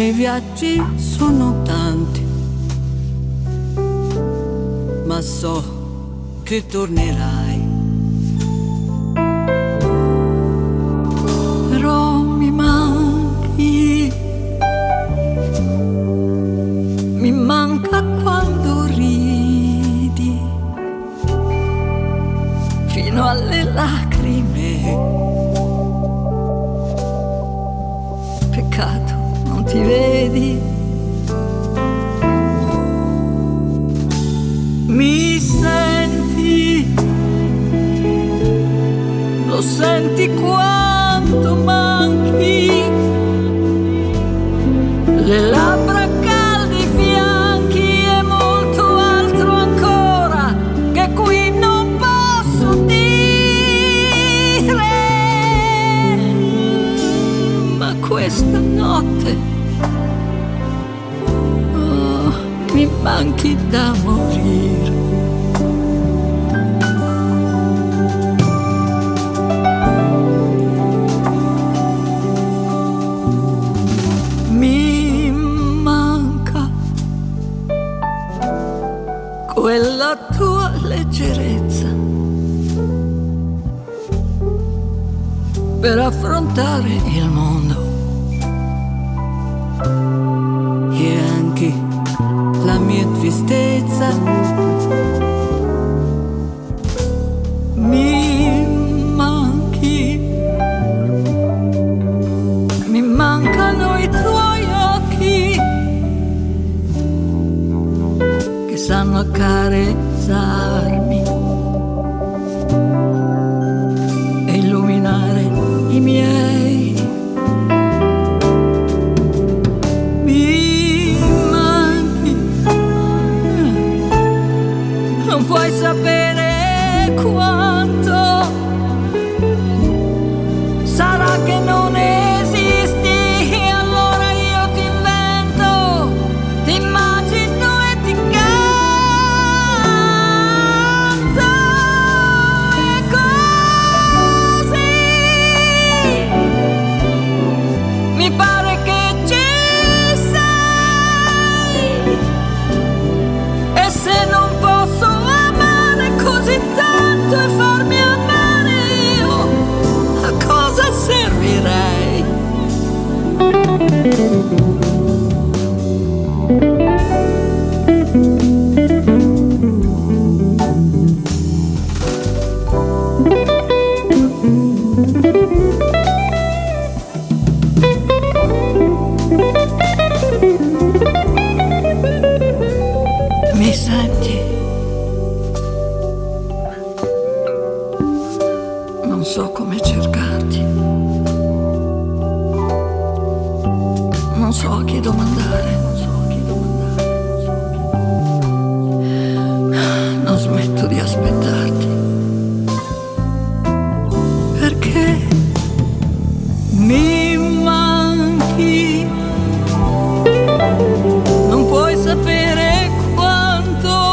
I viaggi sono tanti, ma so che tornerai. Però mi manca quando ridi fino alle lacrime. Peccato non ti vedi. Mi senti, lo senti quanto manchi, le labbra calde, i fianchi e molto altro ancora che qui non posso dire. Ma questa notte, oh, mi manchi da morire. Mi manca quella tua leggerezza per affrontare il mondo e anche la mia tristezza. Mi mancano i tuoi occhi che sanno accarezzarmi e illuminare i miei. Mi manchi, non puoi sapere quanto. Sarà che non esisti e allora io ti invento, ti immagino e ti canto. E così mi pare che ci sei. E se non posso amare così tanto e farmi amare io, a cosa servirei? Mi senti? Non so come cercarti, non so a chi domandare, non smetto di aspettarti, perché mi manchi, non puoi sapere quanto.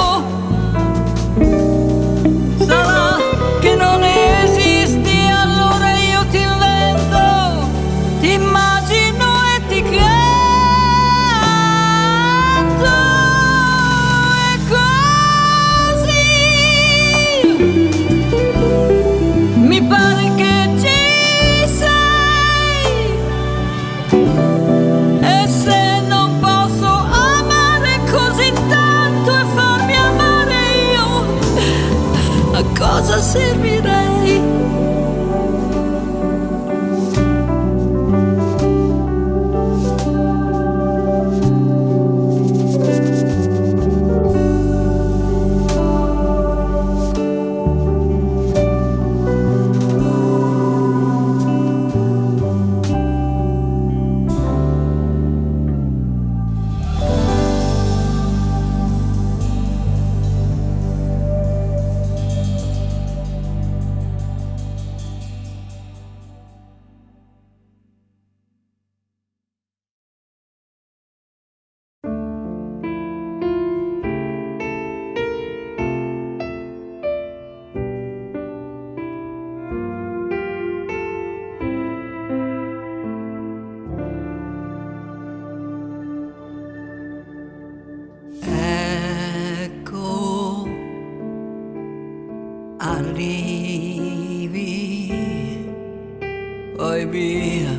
poi via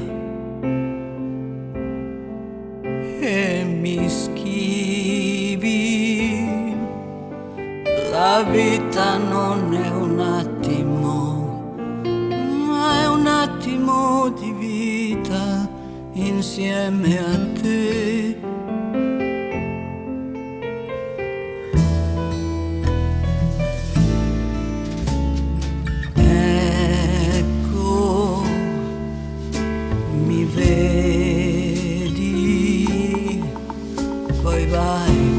e mi schivi. La vita non è un attimo, ma è un attimo di vita insieme a te. Ecco, mi vedi, poi vai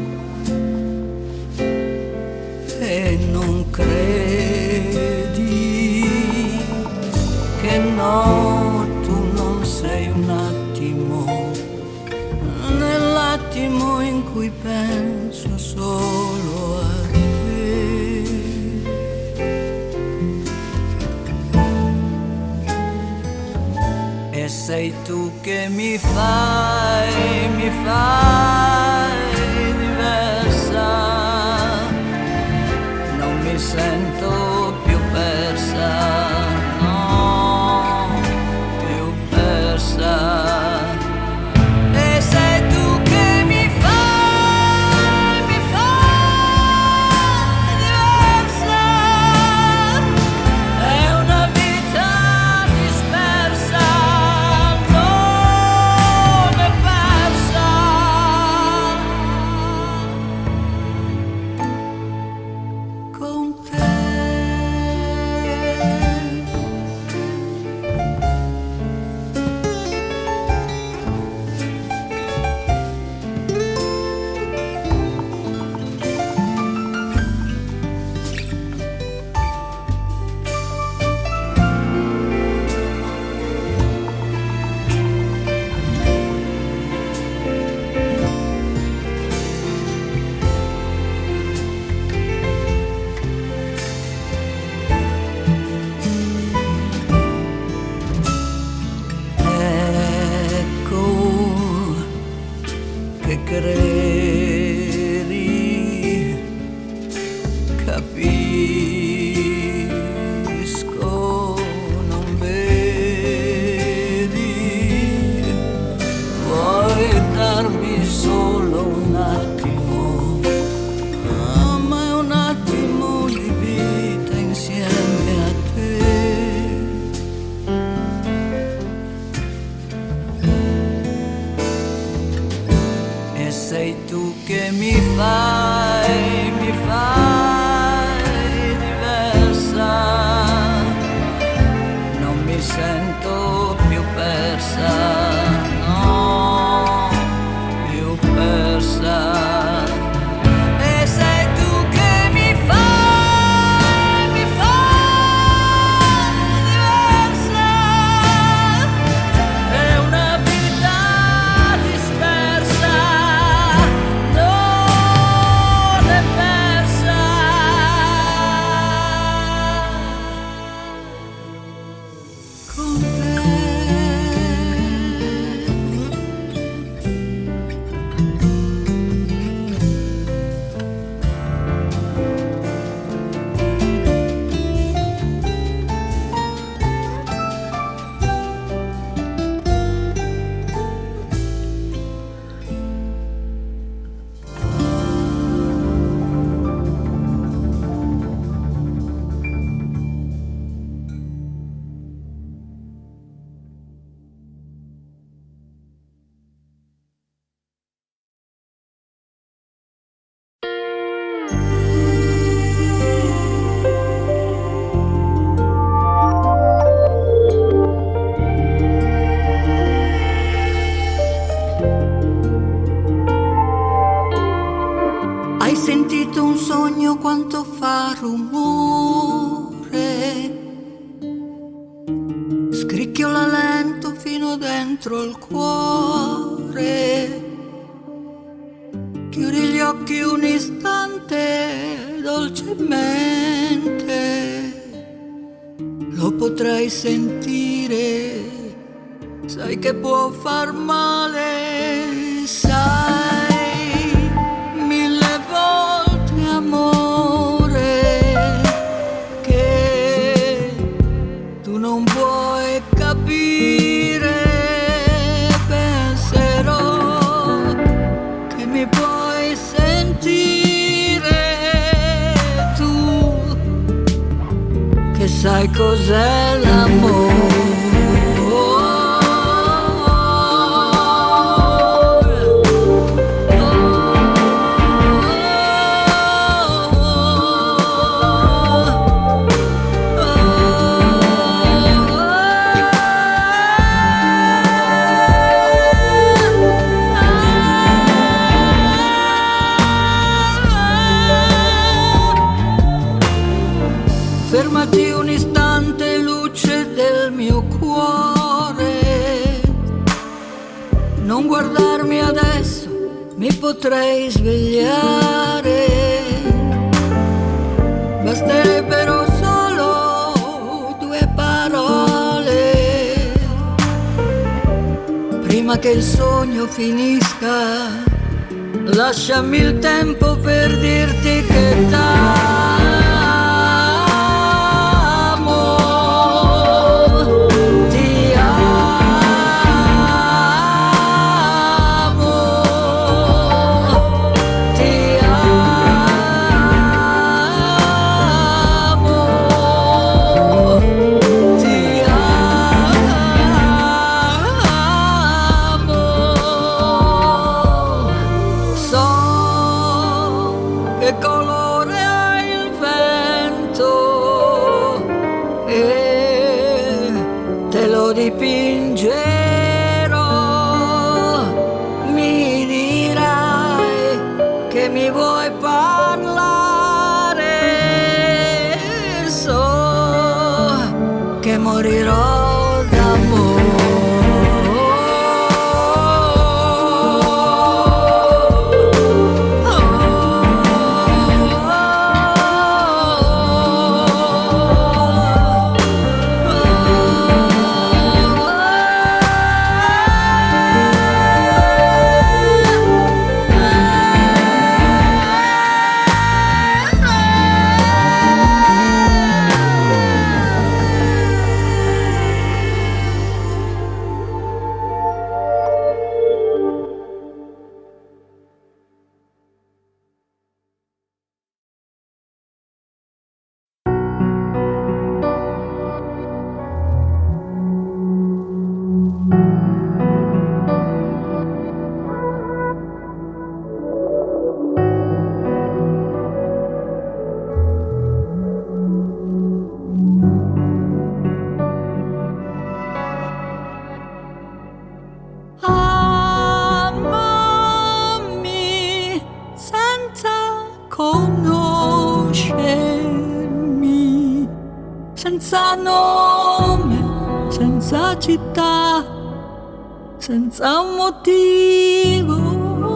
e non credi che no, tu non sei un attimo, nell'attimo in cui penso solo a te. E sei tu che mi fai diversa. Non mi sento più persa, no, più persa. E sei tu che mi fai diversa. È una vita dispersa, non è persa. Con te. Ecco che credi, capisco, non vedi. Vuoi darmi solo un attimo, ma è un attimo di vita insieme a te. E sei tu che mi fai diversa. Non mi sento più persa, no, più persa. E sei tu che mi fai diversa. È una vita dispersa, non è persa. Con te. Hai sentito un sogno quanto fa rumore? Scricchiola lento fino dentro il cuore. Chiudi gli occhi un istante dolcemente. Lo potrai sentire, sai che può far male, sai. Mille volte amore che tu non puoi capire. sai cos'è l'amore? Fermati un istante, luce del mio cuore, non guardarmi adesso, mi potrei svegliare. Basterebbero solo 2 parole prima che il sogno finisca. Lasciami il tempo per dirti che che colore ha il vento e te lo dipingerò. Mi dirai che mi vuoi parlare, so che morirò d'amore. Amami senza conoscermi, senza nome, senza città, senza un motivo.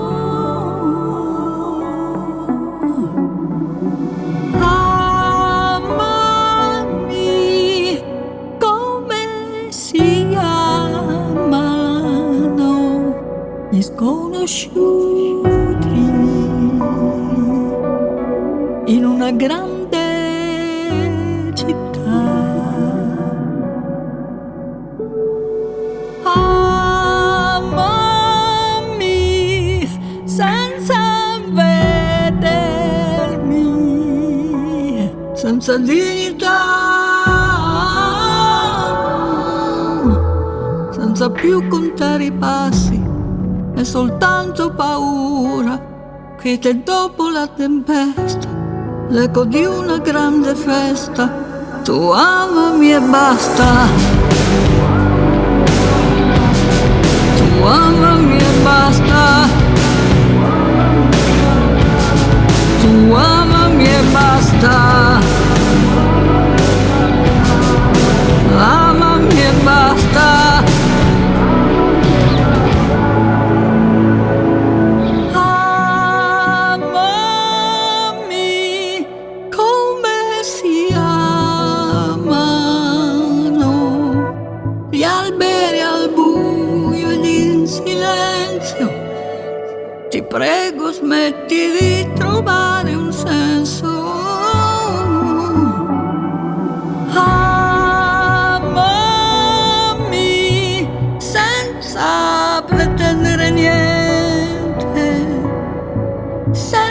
Amami come si amano gli sconosciuti in una grande città. Amami senza vedermi, senza dignità, senza più contare i passi, è soltanto paura, quiete dopo la tempesta, l'eco di una grande festa. Tu amami e basta, tu amami e basta, tu amami e basta, amami e basta. Gli alberi al buio ed in silenzio, ti prego smetti di trovare un senso. Amami senza pretendere niente,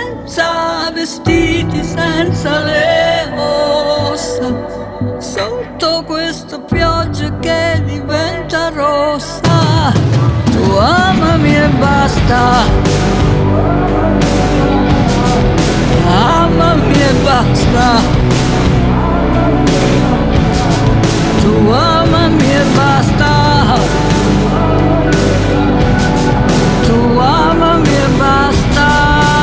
senza vestiti, senza le ossa, solo basta. Tu amami e basta. Tu amami e basta.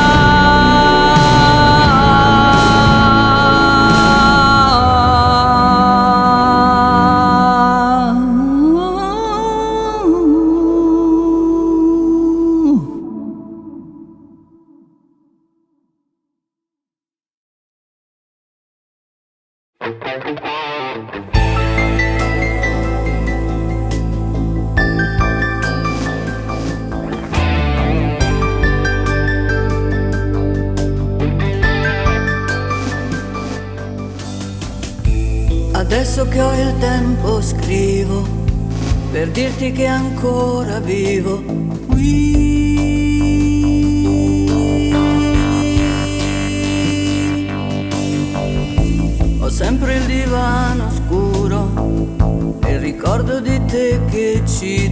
Adesso che ho il tempo scrivo per dirti che ancora vivo qui. Ho sempre il divano scuro e il ricordo di te che ci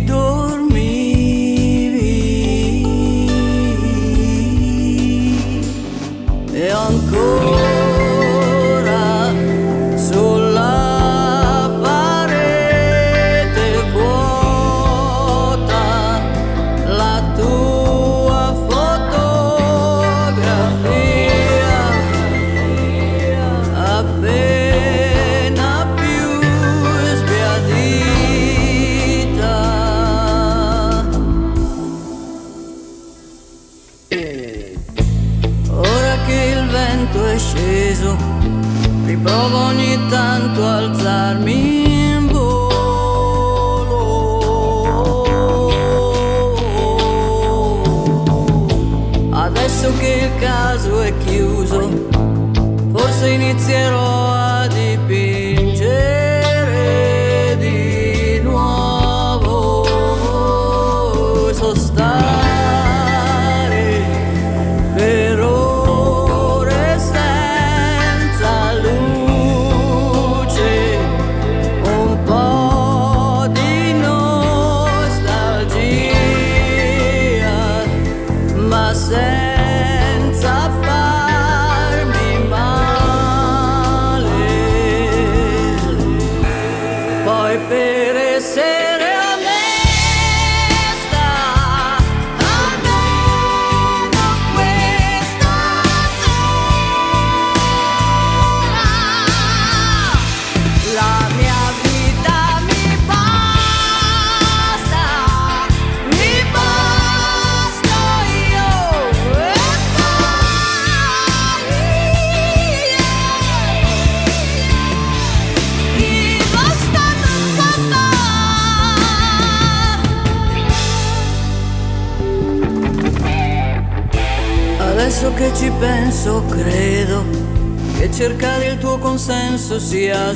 dormivi. E ancora sulla parete vuota la tua fotografia appena più sbiadita. Ora che il vento è sceso, riprovo ogni tanto a alzarmi in volo. Adesso che il caso è chiuso, forse inizierò a dipingere di nuovo. So stare per ore senza luce, un po' di nostalgia, ma senza farmi male. Poi per essere onesta, almeno questa sera la mia vita mi basta io e poi basta tanta. Adesso che ci penso credo che cercare il tuo consenso sia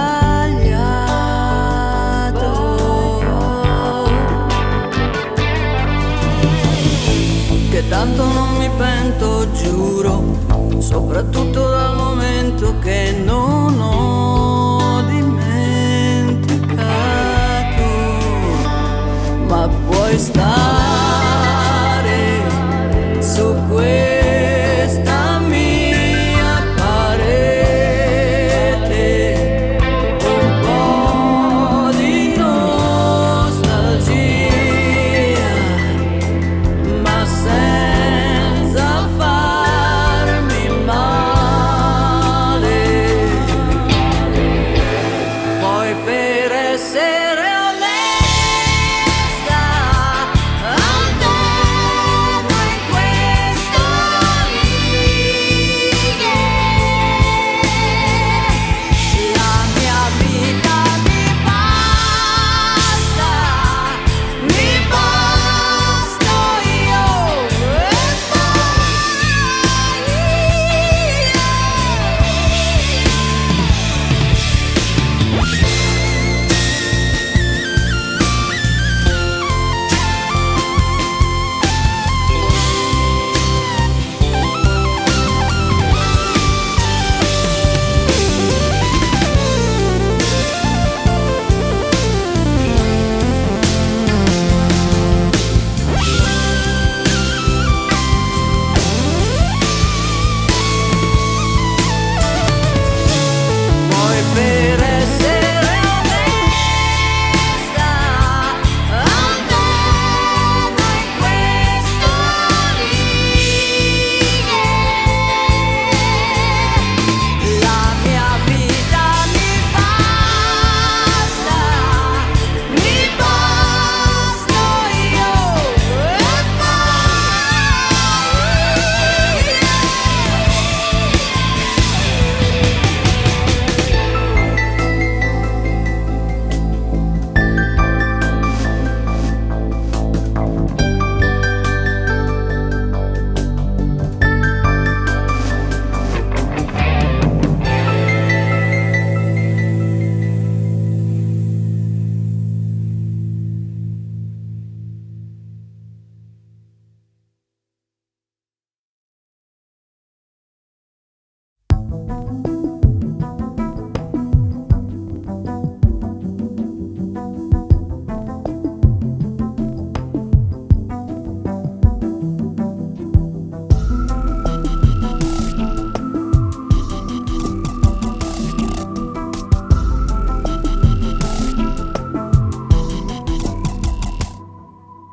sbagliato, che tanto non mi pento, giuro, soprattutto dal momento che non ho dimenticato. Ma puoi stare su questa mia parete, un po' di nostalgia, ma senza farmi male. Poi per essere onesta,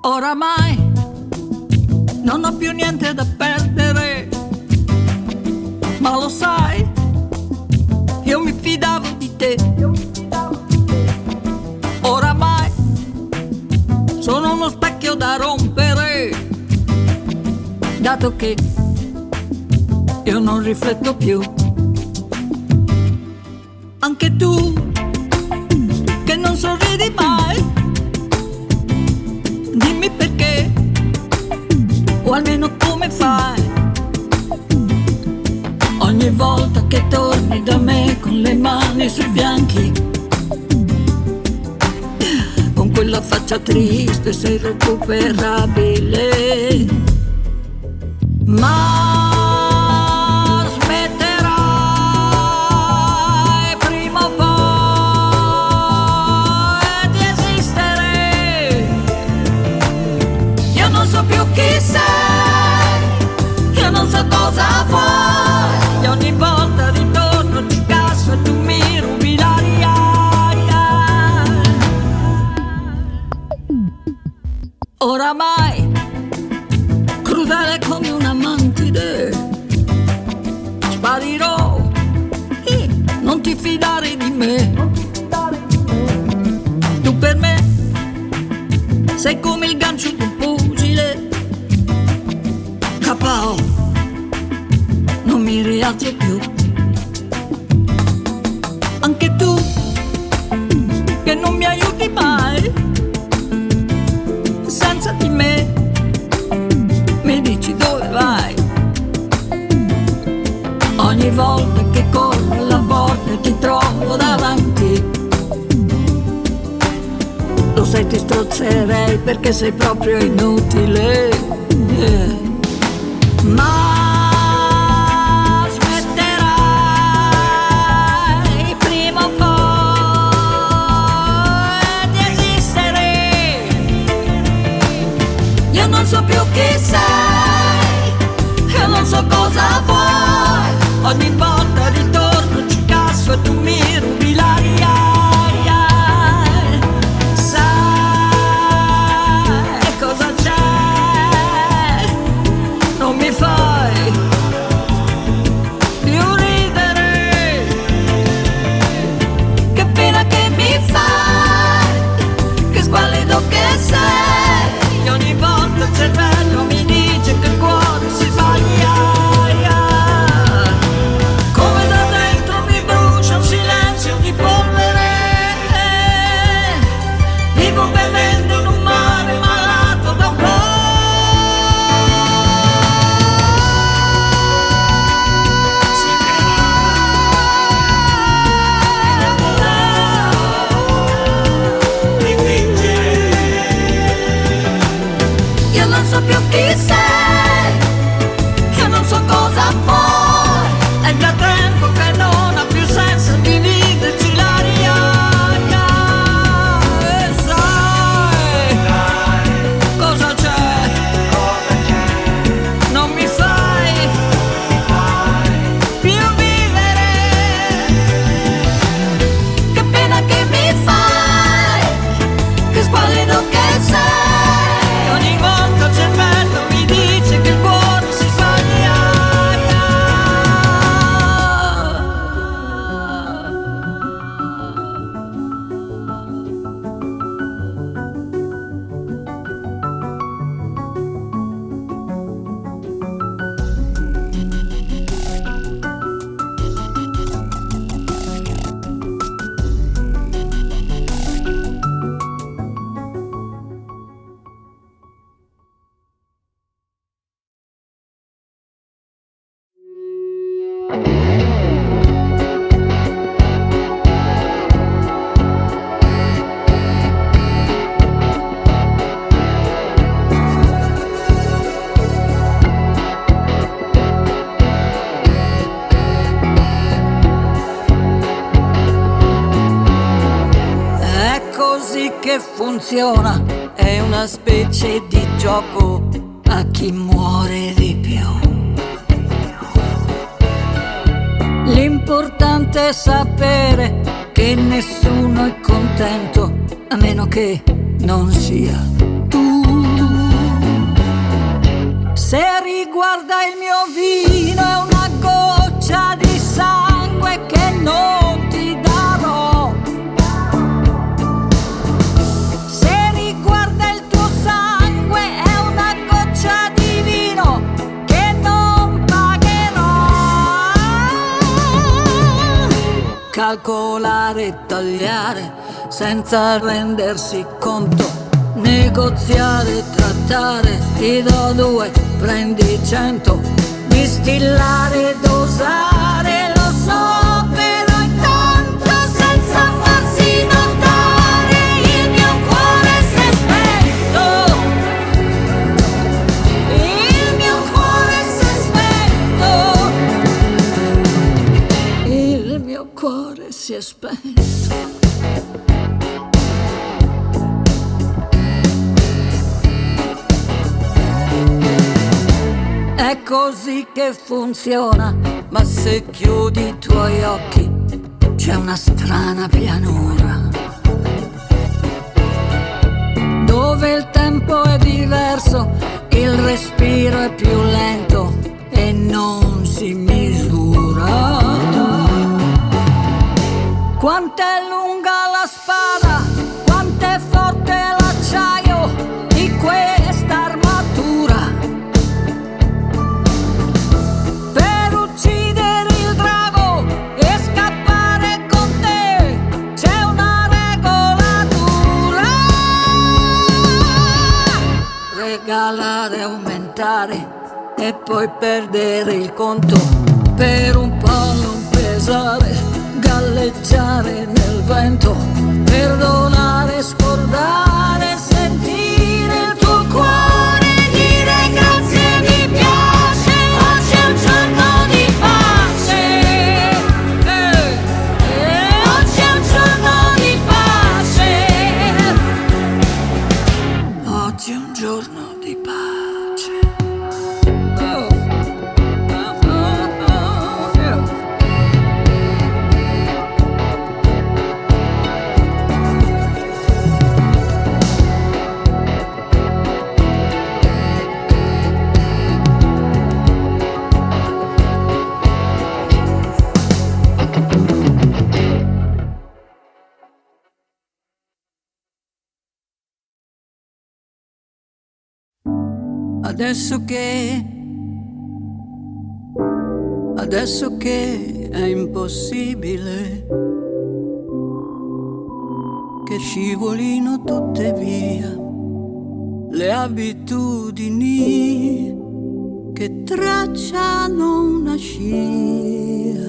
Oramai non ho più niente da perdere, ma lo sai, io mi fidavo di te. Oramai sono uno specchio da rompere, dato che io non rifletto più. Anche tu, che non sorridi mai, dimmi perché, o almeno come fai. Ogni volta che torni da me con le mani sui fianchi, con quella faccia triste sei irrecuperabile. Ma smetterai prima o poi di esistere. Io non so più chi sei, io non so cosa vuoi. Ogni volta ritorno ci casco e tu mi rubi l'aria. Oramai crudele come una mantide, sparirò, non ti fidare di me. Tu per me sei come il gancio di un pugile, KO, non mi rialzo più. Anche tu, che non mi aiuti mai, senza di me mi dici dove vai. Ogni volta che corro alla porta e ti trovo davanti, lo sai, ti strozzerei perché sei proprio inutile. Ma smetterai prima o poi di esistere. Io non so più chi sei, io non so cosa vuoi. Ogni volta ritorno ci casco e tu mi rubi l'aria. Sai cosa c'è? Non mi fai più ridere. Che pena che mi fai, che squallido che sei. Ogni volta il cervello mi dice che il cuore si sbaglia. Come da dentro mi brucia un silenzio di polvere. Vivo bevendo in un mare malato da un po'. Io non so più chi sei, io non so cosa vuoi. È da tempo che non ha più senso dividerci l'aria. E sai cosa c'è? Non mi fai più vivere. Che pena che mi fai, che squallido che sei. Ogni volta il cervello mi dice che il cuore si sbaglia. È così che funziona, è una specie di gioco a chi muore di più. L'importante è sapere che nessuno è contento, a meno che non sia tu. Se riguarda il mio vino è una goccia di sangue che non ti darò. Se riguarda il tuo sangue è una goccia di vino che non pagherò. Calcolare e tagliare senza rendersi conto, negoziare e trattare, ti do 2, prendi 100, distillare e dosare, lo so, però intanto senza farsi notare il mio cuore si è spento, il mio cuore si è spento, il mio cuore si è spento. È così che funziona, ma se chiudi i tuoi occhi c'è una strana pianura, dove il tempo è diverso, il respiro è più lento e non si misura. Quant'è lunga la spada, quant'è forte l'acciaio di questa armatura. Regalare, aumentare e poi perdere il conto, per un po' non pesare, galleggiare nel vento, perdonare, scordare, sentire il tuo cuore, dire grazie, mi piace, oggi è un giorno di pace, oggi è un giorno di pace, oggi è un giorno di pace. Adesso che è impossibile che scivolino tutte via le abitudini che tracciano una scia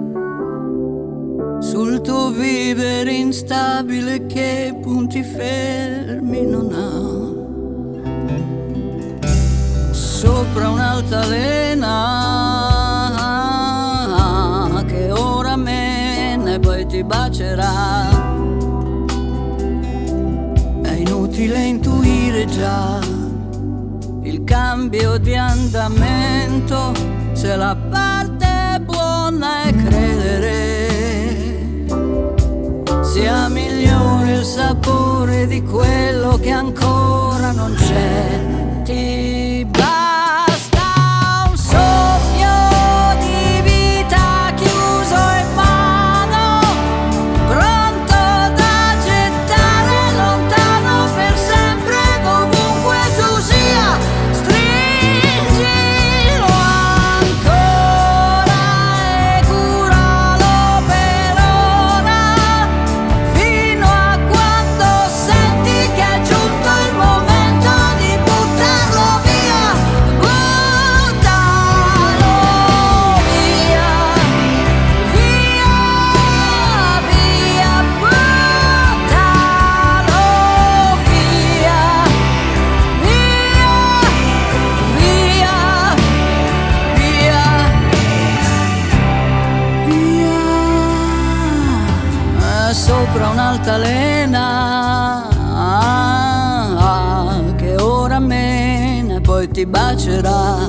sul tuo vivere instabile che punti fermi non ha. Sopra un'altalena che ora mena e poi ti bacerà. È inutile intuire già il cambio di andamento, se la parte buona è credere sia migliore il sapore di quello che ancora non c'è. Ti basta un soffio di vita chiuso in mano, pronto da gettare lontano per sempre, ovunque tu sia, stringilo ancora e curalo per ora, fino a quando senti che è giunto il momento di buttarlo via, buttalo via, via, via, buttalo via, via, via, via, via. Sopra un'altalena che ora mena e poi ti bacerà.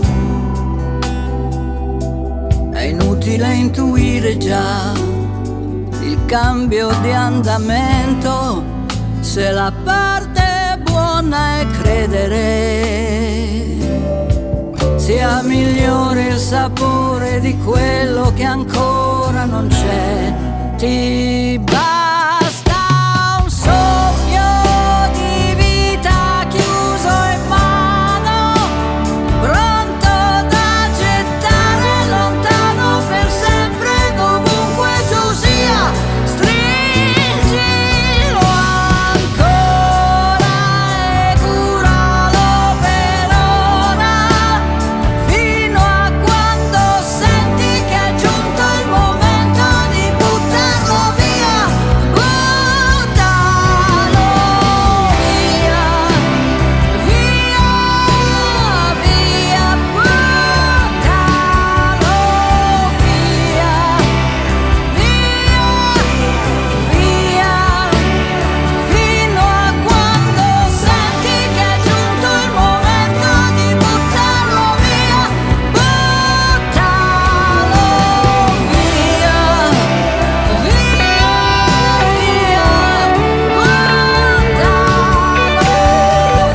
È inutile intuire già il cambio di andamento, se la parte buona è credere sia migliore il sapore di quello che ancora non c'è. Ti basta un soffio di vita chiuso in mano, pronto da gettare lontano per sempre, dovunque tu sia. Stringilo ancora e curalo per ora, fino a quando senti che è giunto il momento di buttarlo via. Buttalo via, via, via, buttalo via, via, via, fino a quando senti che è giunto il momento di buttarlo via. Buttalo via, via, via, buttalo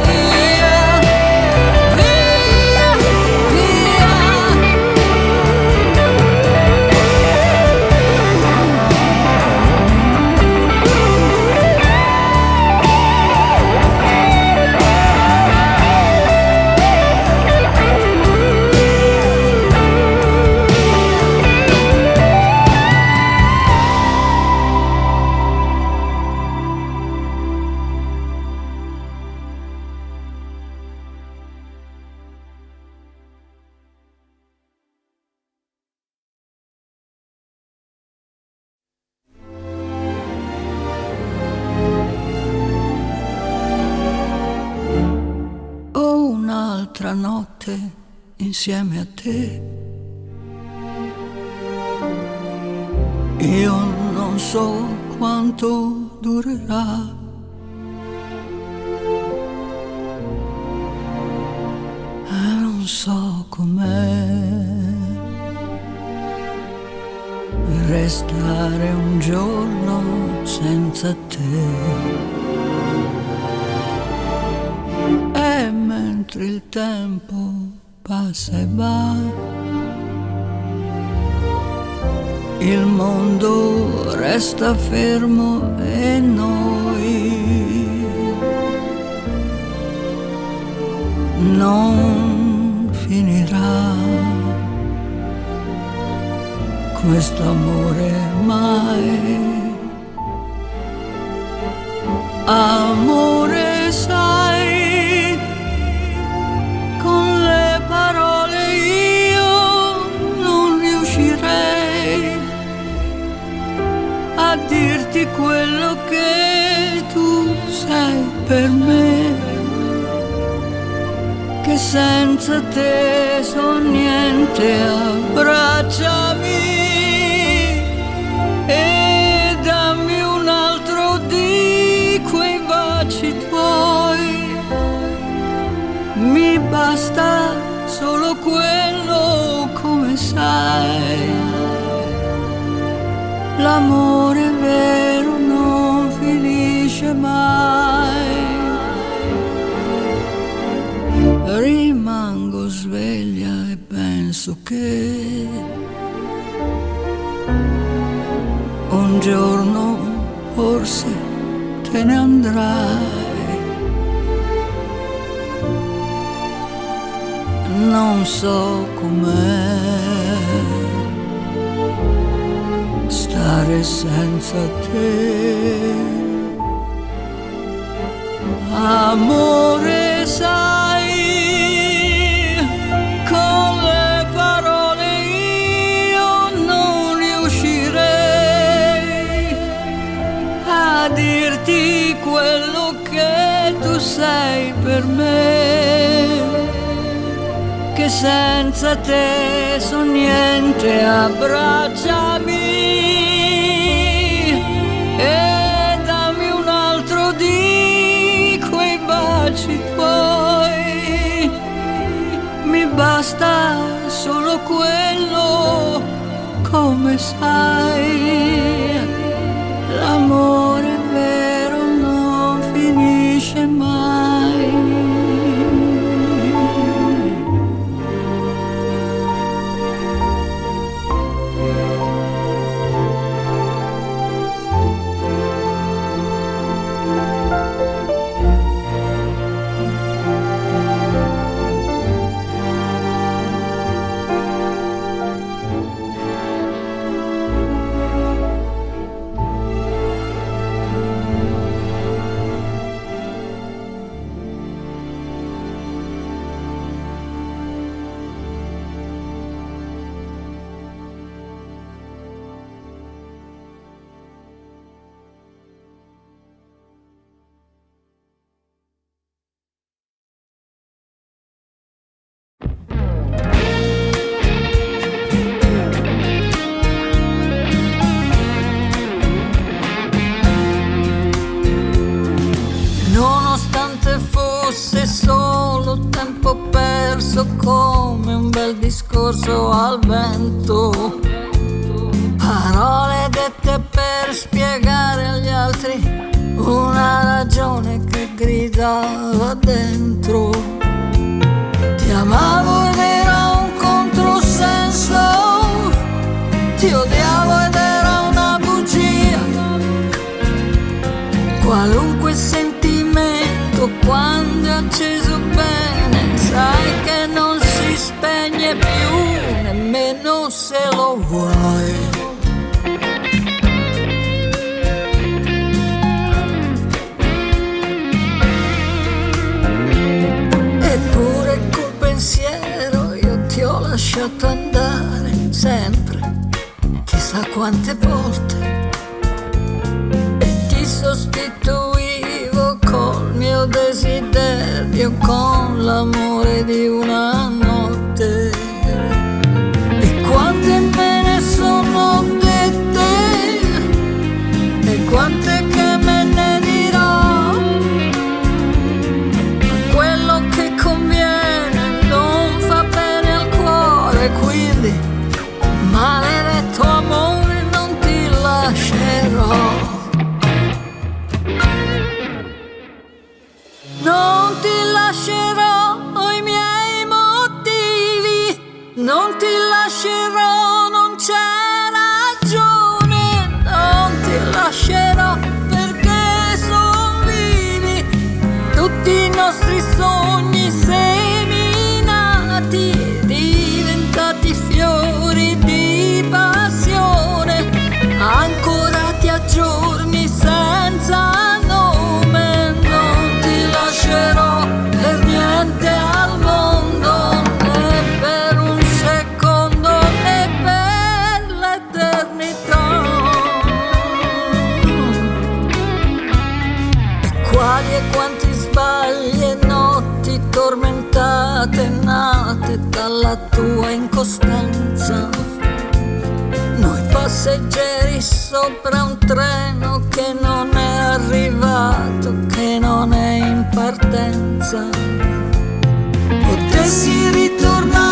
Ho un'altra notte insieme a te. Io non so quanto durerà. Non so com'è restare un giorno senza te. E mentre il tempo passa e va, il mondo resta fermo e noi non finirà questo amore mai. Amore, sai, con le parole io non riuscirei a dirti quello che tu sei per me, che senza te son niente. Abbracciami e dammi un altro di quei baci tuoi. Mi basta solo quello, come sai. L'amore vero non finisce mai. Rimango sveglia e penso che un giorno forse te ne andrai. Non so com'è stare senza te. Amore, sai, con le parole io non riuscirei a dirti quello che tu sei per me, che senza te son niente. Abbracciami e dammi un altro di quei baci tuoi. Mi basta solo quello, come sai. L'amore vero non finisce mai. perso come un bel discorso al vento. Parole dette per spiegare agli altri una ragione che gridava dentro. Ti amavo ed era un controsenso, ti odiavo ed era una bugia. Qualunque sentimento quando è acceso bene, sai che non si spegne più, nemmeno se lo vuoi. Eppure col pensiero io ti ho lasciato andare sempre, chissà quante volte, e ti sostituivo col mio desiderio, con l'amore di una notte. E quante me ne sono dette, e quante che me ne dirò, ma quello che conviene non fa bene al cuore, quindi maledetto amore non ti lascerò. Non ti lascerò, ho i miei motivi, non ti lascerò, non c'è ragione, non ti lascerò perché son vivi tutti i nostri sogni seminati, diventati fiori di passione, ancorati a giorni senza nome. Non ti lascerò per niente al mondo, né per un secondo, né per l'eternità. E quali e quanti sbagli e notti tormentate nate dalla tua incostanza, noi passeggeri sopra un treno che non è arrivato, che non è in partenza. Potessi ritornare